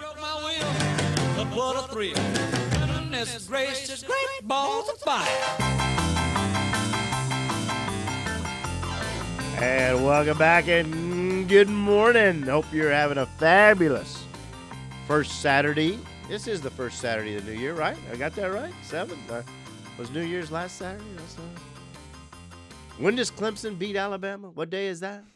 broke my wheel, but what a thrill. Goodness gracious, great balls of fire. And welcome back and good morning. Hope you're having a fabulous first Saturday. This is the first Saturday of the new year, right? I got that right? 7th? Was New Year's last Saturday? When does Clemson beat Alabama? What day is that?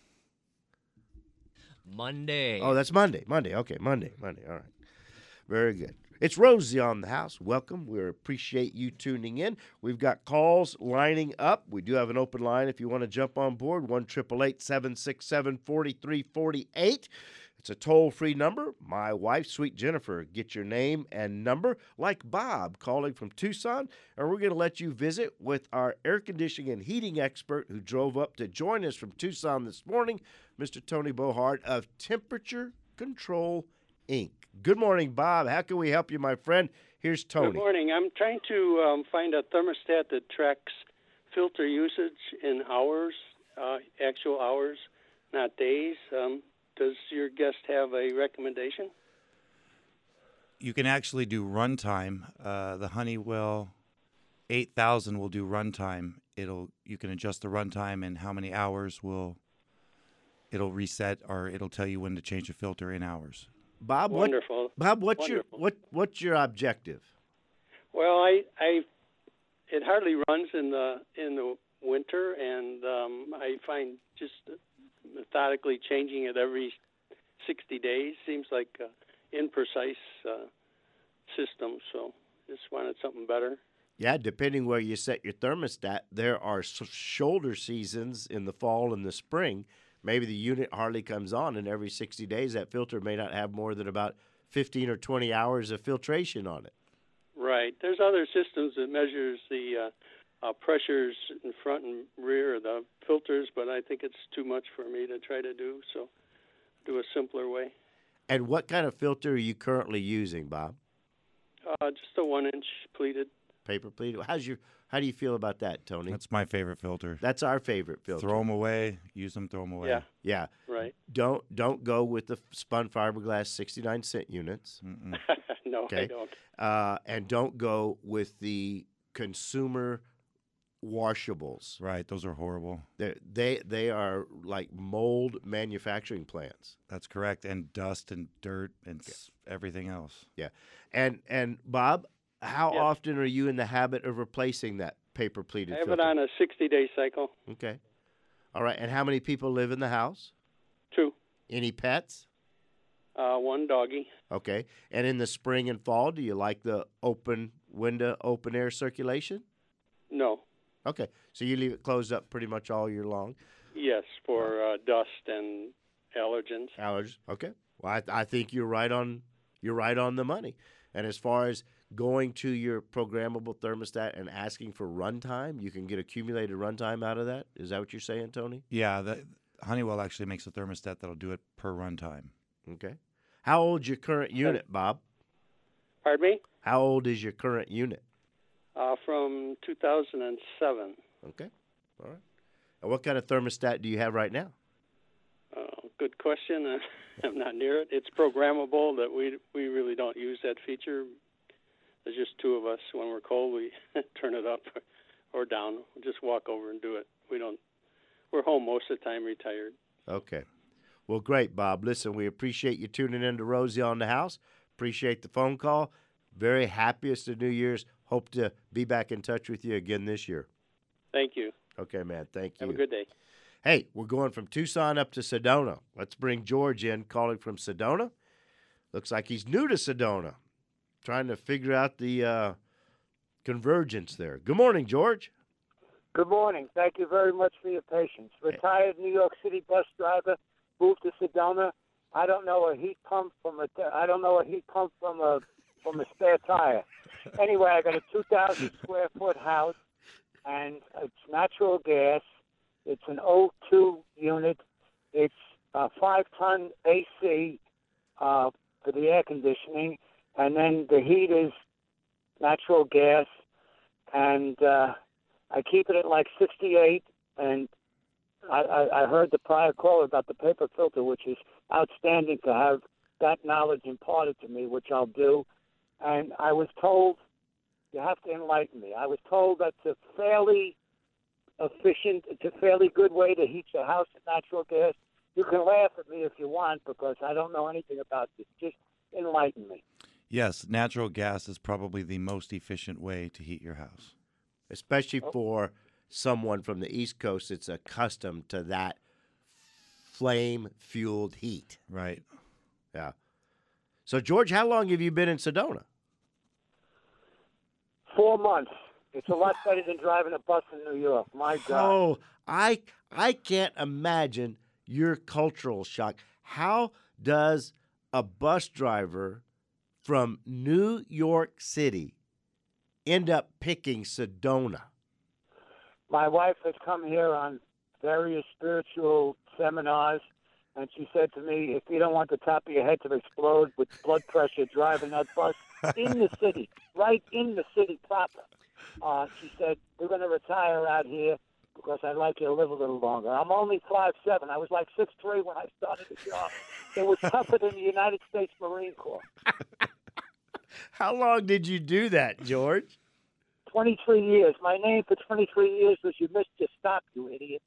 Monday. Oh, that's Monday. Okay, Monday. All right. Very good. It's Rosie on the house. Welcome. We appreciate you tuning in. We've got calls lining up. We do have an open line if you want to jump on board, 1-888-767-4348. It's a toll-free number. My wife, Sweet Jennifer, get your name and number, like Bob calling from Tucson, and we're going to let you visit with our air conditioning and heating expert who drove up to join us from Tucson this morning, Mr. Tony Bohart of Temperature Control, Inc. Good morning, Bob. How can we help you, my friend? Here's Tony. Good morning. I'm trying to find a thermostat that tracks filter usage in hours, actual hours, not days. Does your guest have a recommendation? You can actually do runtime. The Honeywell 8000 will do runtime. You can adjust the runtime and how many hours it'll reset, or it'll tell you when to change a filter in hours. Bob, Wonderful. what's your objective? Well, it hardly runs in the winter, and I find just methodically changing it every 60 days seems like an imprecise system, so just wanted something better. Yeah, depending where you set your thermostat, there are shoulder seasons in the fall and the spring. Maybe the unit hardly comes on, and every 60 days that filter may not have more than about 15 or 20 hours of filtration on it. Right. There's other systems that measures the pressures in front and rear of the filters, but I think it's too much for me to try to do, so do a simpler way. And what kind of filter are you currently using, Bob? Just a 1-inch pleated. Paper pleated. How do you feel about that, Tony? That's my favorite filter. That's our favorite filter. Throw them away. Use them. Throw them away. Yeah. Right. Don't go with the spun fiberglass 69-cent units. No, okay. I don't. And don't go with the consumer washables. Right. Those are horrible. They are like mold manufacturing plants. That's correct. And dust and dirt and everything else. Yeah. And Bob, how Yes. often are you in the habit of replacing that paper pleated I have filter? it on a 60-day cycle. Okay. All right. And how many people live in the house? 2. Any pets? 1 doggy. Okay. And in the spring and fall, do you like the open window, open air circulation? No. Okay. So you leave it closed up pretty much all year long? Yes, for dust and allergens. Allergies. Okay. Well, I think you're right on the money. And as far as going to your programmable thermostat and asking for runtime, you can get accumulated runtime out of that. Is that what you're saying, Tony? Yeah. Honeywell actually makes a thermostat that'll do it per runtime. Okay. How old's your current unit, Bob? Pardon me? How old is your current unit? From 2007. Okay. All right. And what kind of thermostat do you have right now? Good question. I'm not near it. It's programmable. That we really don't use that feature. There's just 2 of us. When we're cold, we turn it up or down. We just walk over and do it. We're home most of the time, retired. Okay. Well, great, Bob. Listen, we appreciate you tuning in to Rosie on the House. Appreciate the phone call. Very happiest of New Year's. Hope to be back in touch with you again this year. Thank you. Okay, man. Thank you. Have a good day. Hey, we're going from Tucson up to Sedona. Let's bring George in, calling from Sedona. Looks like he's new to Sedona, trying to figure out the convergence there. Good morning, George. Good morning. Thank you very much for your patience. Retired New York City bus driver, moved to Sedona. I don't know a heat pump from a spare tire. Anyway, I got a 2,000 square foot house, and it's natural gas. It's an O2 unit. It's a 5-ton AC for the air conditioning, and then the heat is natural gas, and I keep it at like 68, and I heard the prior call about the paper filter, which is outstanding to have that knowledge imparted to me, which I'll do. And I was told, you have to enlighten me. I was told that's a fairly efficient, it's a fairly good way to heat your house with natural gas. You can laugh at me if you want because I don't know anything about this. Just enlighten me. Yes, natural gas is probably the most efficient way to heat your house. Especially for someone from the East Coast that's accustomed to that flame-fueled heat. Right. Yeah. So, George, how long have you been in Sedona? 4 months. It's a lot better than driving a bus in New York. My God. Oh, I can't imagine your cultural shock. How does a bus driver from New York City end up picking Sedona? My wife has come here on various spiritual seminars, and she said to me, if you don't want the top of your head to explode with blood pressure driving that bus in the city, right in the city proper, she said, we're going to retire out here because I'd like you to live a little longer. I'm only 5'7". I was like 6'3" when I started the job. It was tougher than the United States Marine Corps. How long did you do that, George? 23 years. My name for 23 years was You Missed Your Stop, you idiot.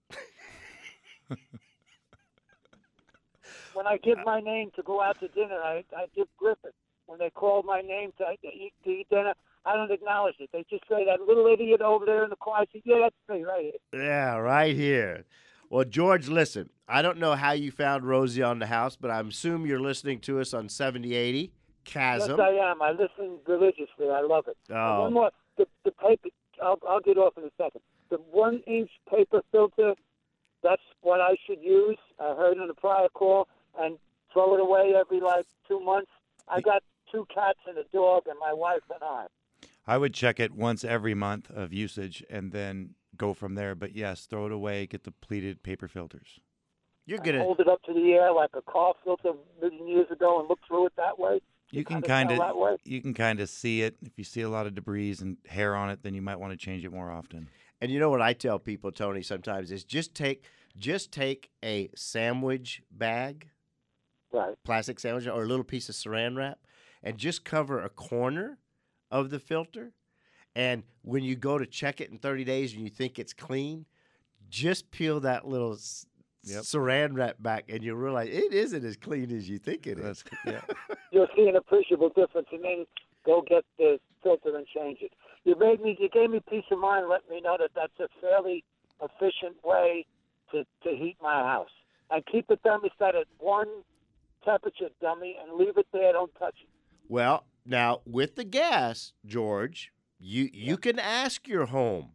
When I give my name to go out to dinner, I give Griffith. When they call my name to eat dinner, I don't acknowledge it. They just say, that little idiot over there in the car. I say, yeah, that's me right here. Yeah, right here. Well, George, listen, I don't know how you found Rosie on the house, but I assume you're listening to us on 7080 Chasm. Yes, I am. I listen religiously. I love it. Oh. One more. The paper, I'll get off in a second. The 1-inch paper filter, that's what I should use. I heard in a prior call, and throw it away every, 2 months. I got 2 cats and a dog, and my wife and I. I would check it once every month of usage and then go from there. But yes, throw it away, get depleted paper filters. You're gonna hold it up to the air like a car filter a million years ago and look through it that way. You can kind of see it. If you see a lot of debris and hair on it, then you might want to change it more often. And you know what I tell people, Tony, sometimes is just take a sandwich bag, right, plastic sandwich, or a little piece of saran wrap, and just cover a corner of the filter. And when you go to check it in 30 days and you think it's clean, just peel that little saran wrap back, and you realize it isn't as clean as you think it is. You'll see an appreciable difference, and then go get the filter and change it. You gave me peace of mind. Let me know that that's a fairly efficient way to heat my house. And keep the thermostat at 1 temperature, dummy, and leave it there. Don't touch it. Well, now with the gas, George, you can ask your home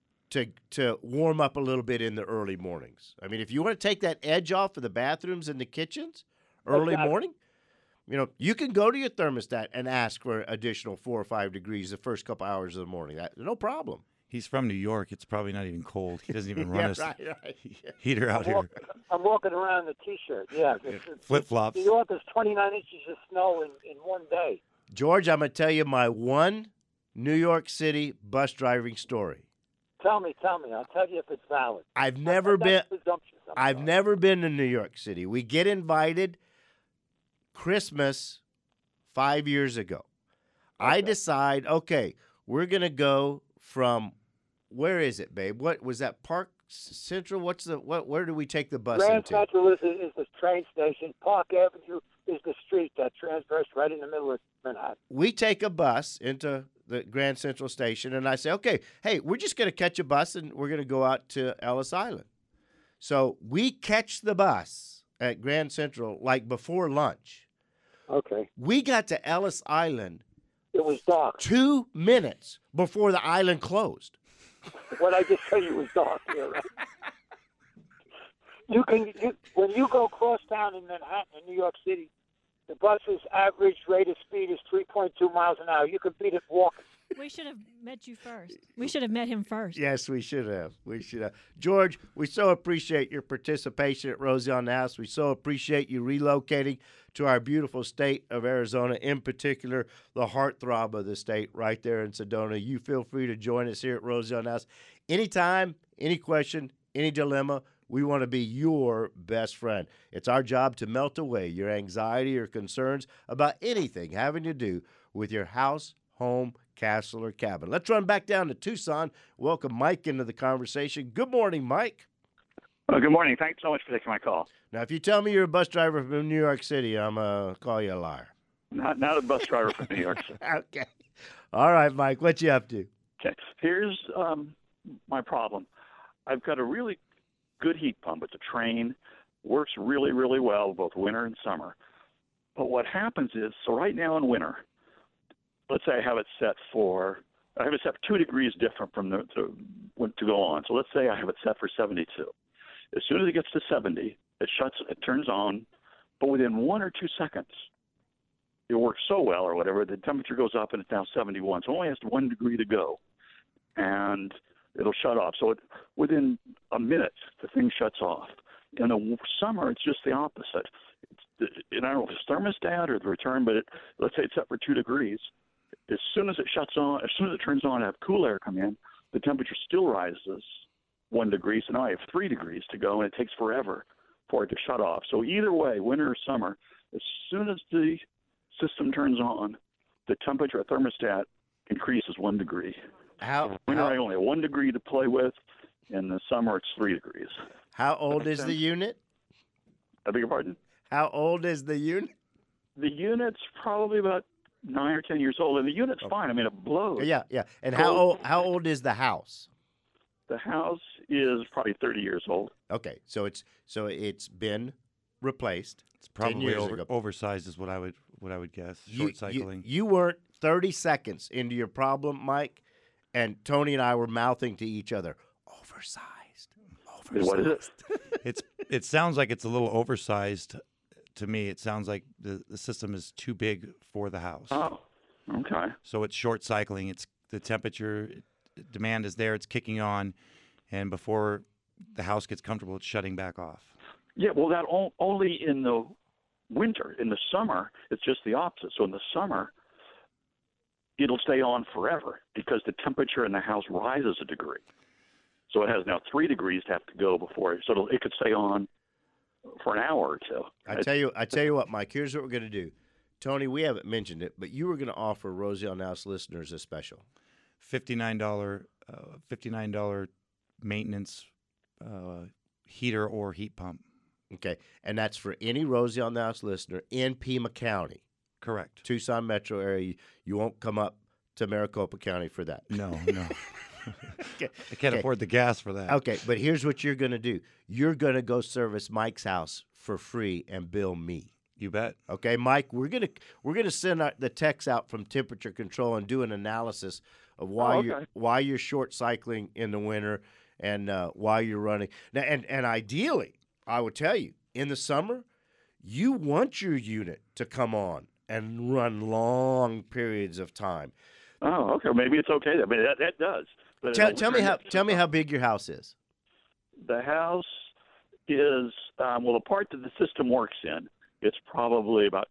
to warm up a little bit in the early mornings. I mean, if you want to take that edge off of the bathrooms and the kitchens early morning, you can go to your thermostat and ask for additional 4 or 5 degrees the first couple hours of the morning. No problem. He's from New York. It's probably not even cold. He doesn't even run right. heater out here. I'm walking around in a T-shirt. Yeah. Flip-flops. New York is 29 inches of snow in one day. George, I'm going to tell you my one New York City bus driving story. Tell me. I'll tell you if it's valid. I've never been to New York City. We get invited Christmas 5 years ago. Okay. I decide, okay, we're going to go from, where is it, babe? What was that, Park Central? Where do we take the bus Grand into? Central is the train station. Park Avenue is the street that transverse right in the middle of Manhattan. We take a bus into the Grand Central Station, and I say, okay, hey, we're just going to catch a bus, and we're going to go out to Ellis Island. So we catch the bus at Grand Central before lunch. Okay. We got to Ellis Island. It was dark. 2 minutes before the island closed. What I just tell you was dark here, right? When you go cross town in Manhattan in New York City, the bus's average rate of speed is 3.2 miles an hour. You can beat it walking. We should have met you first. We should have met him first. Yes, we should have. George, we so appreciate your participation at Rosie on the House. We so appreciate you relocating to our beautiful state of Arizona, in particular, the heartthrob of the state right there in Sedona. You feel free to join us here at Rosie on the House. Anytime, any question, any dilemma, We want to be your best friend. It's our job to melt away your anxiety or concerns about anything having to do with your house, home, castle, or cabin. Let's run back down to Tucson. Welcome Mike into the conversation. Good morning, Mike. Good morning. Thanks so much for taking my call. Now, if you tell me you're a bus driver from New York City, I'm going to call you a liar. Not a bus driver from New York City. Okay. All right, Mike, what you up to? Okay. Here's my problem. I've got a really good heat pump. It's a Trane. Works really, really well both winter and summer. But what happens is, so right now in winter, let's say I have it set for 2 degrees different from to go on. So let's say I have it set for 72. As soon as it gets to 70, it turns on, but within 1 or 2 seconds, it works so well or whatever, the temperature goes up and it's now 71. So it only has 1 degree to go, and it'll shut off. So within a minute, the thing shuts off. In the summer, it's just the opposite. I don't know if it's thermostat or the return, but let's say it's set for 2 degrees. As soon as it shuts on, as soon as it turns on, and have cool air come in, the temperature still rises 1 degree. So now I have 3 degrees to go, and it takes forever for it to shut off. So either way, winter or summer, as soon as the system turns on, the temperature, thermostat, increases 1 degree. Winter, I only have 1 degree to play with. In the summer, it's 3 degrees. How old is the unit? I beg your pardon? How old is the unit? The unit's probably about 9 or 10 years old, and the unit's fine. I mean, it blows. Yeah. And how old is the house? The house is probably 30 years old. Okay, so it's been replaced. It's probably ago. oversized, is what I would guess. Short cycling. You weren't 30 seconds into your problem, Mike, and Tony and I were mouthing to each other, oversized. What is it? It sounds like it's a little oversized to me. It sounds like the system is too big for the house. Oh, okay. So it's short cycling. It's the temperature demand is there. It's kicking on, and before the house gets comfortable, it's shutting back off. Yeah, well, that only in the winter. In the summer, it's just the opposite. So in the summer, it'll stay on forever because the temperature in the house rises a degree. So it has now 3 degrees to have to go before it. So it could stay on for an hour or two. I tell you what, Mike. Here's what we're going to do. Tony, we haven't mentioned it, but you were going to offer Rosie on House listeners a special. $59 maintenance heater or heat pump. Okay, and that's for any Rosie on the House listener in Pima County. Correct. Tucson metro area. You won't come up to Maricopa County for that. No. Okay. I can't afford the gas for that. Okay, but here's what you're going to do. You're going to go service Mike's house for free and bill me. You bet. Okay, Mike, we're gonna send the techs out from Temperature Control and do an analysis of why you're short cycling in the winter and why you're running. Now, and ideally, I would tell you, in the summer, you want your unit to come on and run long periods of time. Oh, okay. Maybe it's okay. I mean, that does. But Tell me how big your house is. The house is the part that the system works in. It's probably about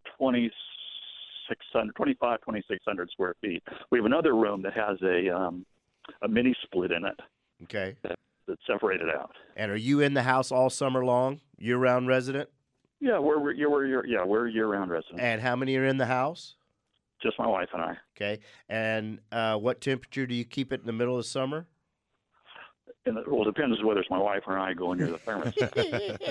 2,600 square feet. We have another room that has a mini split in it. Okay. That's separated out. And are you in the house all summer long, year-round resident? Yeah, we're year-round residents. And how many are in the house? Just my wife and I. Okay. And what temperature do you keep it in the middle of summer? Well, it depends whether it's my wife or I going near the thermostat.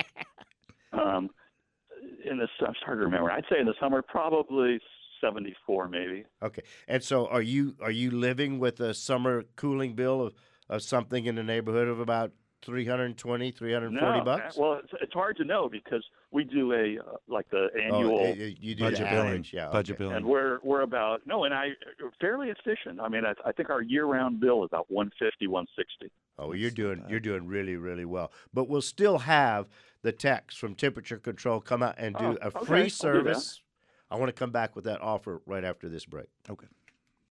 I'm starting to remember. I'd say in the summer, probably 74 maybe. Okay. And so are you living with a summer cooling bill of something in the neighborhood of about $320, $340? Well, it's hard to know because we do the annual you do budget billing. Average, yeah, budget billing. And we're about fairly efficient. I mean, I think our year-round bill is about $150, $160. Oh, you're doing really, really well. But we'll still have the techs from Temperature Control come out and do a free service. I want to come back with that offer right after this break. Okay.